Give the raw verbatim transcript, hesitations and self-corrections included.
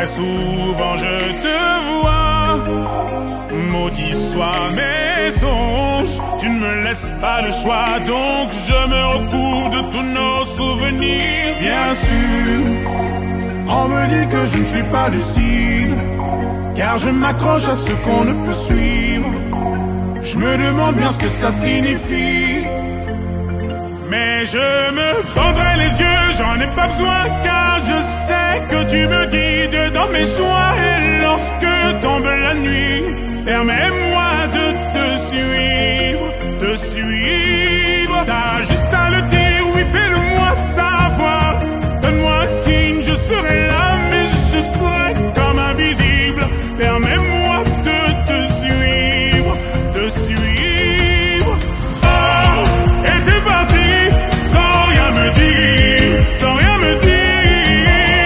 souvent je te vois. Maudit soient mes songes, tu ne me laisses pas le choix, donc je me recouvre de tous nos souvenirs. Bien sûr, on me dit que je ne suis pas lucide, car je m'accroche à ce qu'on ne peut suivre. Je me demande bien ce que ça signifie, mais je me bandrai les yeux, j'en ai pas besoin, car je sais que tu me guides dans mes choix. Et lorsque tombe la nuit, permets-moi de te suivre.